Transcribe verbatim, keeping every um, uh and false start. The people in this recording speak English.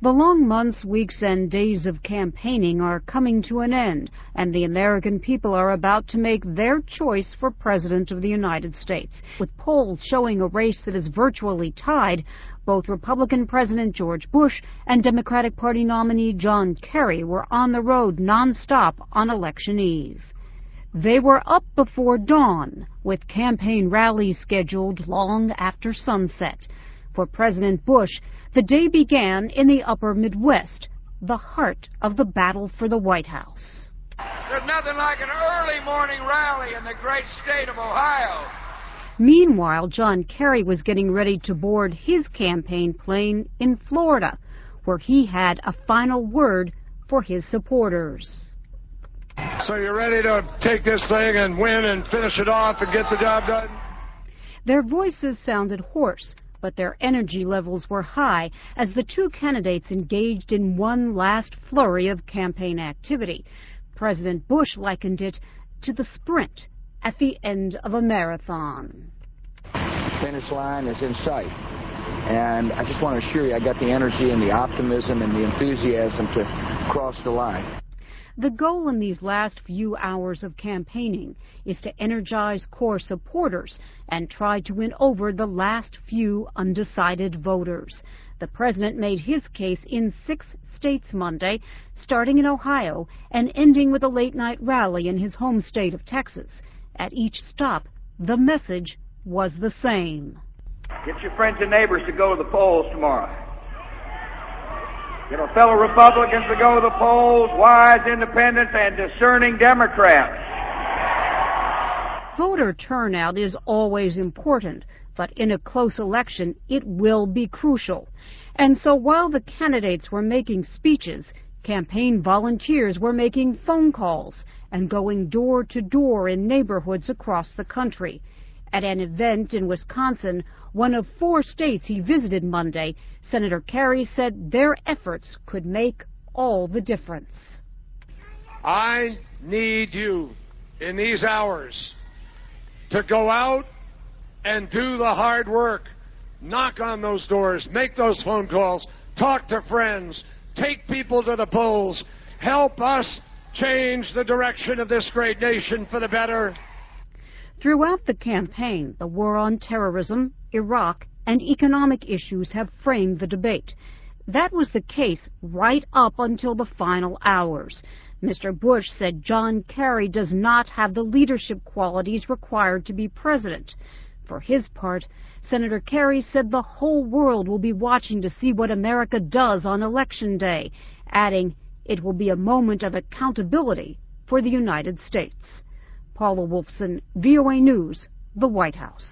The long months, weeks, and days of campaigning are coming to an end, and the American people are about to make their choice for President of the United States. With polls showing a race that is virtually tied, both Republican President George Bush and Democratic Party nominee John Kerry were on the road nonstop on election eve. They were up before dawn, with campaign rallies scheduled long after sunset. For President Bush, the day began in the upper Midwest, the heart of the battle for the White House. There's nothing like an early morning rally in the great state of Ohio. Meanwhile, John Kerry was getting ready to board his campaign plane in Florida, where he had a final word for his supporters. So you're ready to take this thing and win and finish it off and get the job done? Their voices sounded hoarse, but their energy levels were high as the two candidates engaged in one last flurry of campaign activity. President Bush likened it to the sprint at the end of a marathon. Finish line is in sight, and I just want to assure you I got the energy and the optimism and the enthusiasm to cross the line. The goal in these last few hours of campaigning is to energize core supporters and try to win over the last few undecided voters. The president made his case in six states Monday, starting in Ohio and ending with a late-night rally in his home state of Texas. At each stop, the message was the same. Get your friends and neighbors to go to the polls tomorrow. Get our fellow Republicans to go to the polls, wise independents, and discerning Democrats. Voter turnout is always important, but in a close election, it will be crucial. And so while the candidates were making speeches, campaign volunteers were making phone calls and going door to door in neighborhoods across the country. At an event in Wisconsin, one of four states he visited Monday, Senator Kerry said their efforts could make all the difference. I need you in these hours to go out and do the hard work. Knock on those doors, make those phone calls, talk to friends, take people to the polls, help us change the direction of this great nation for the better. Throughout the campaign, the war on terrorism, Iraq, and economic issues have framed the debate. That was the case right up until the final hours. Mister Bush said John Kerry does not have the leadership qualities required to be president. For his part, Senator Kerry said the whole world will be watching to see what America does on Election Day, adding, it will be a moment of accountability for the United States. Paula Wolfson, V O A News, the White House.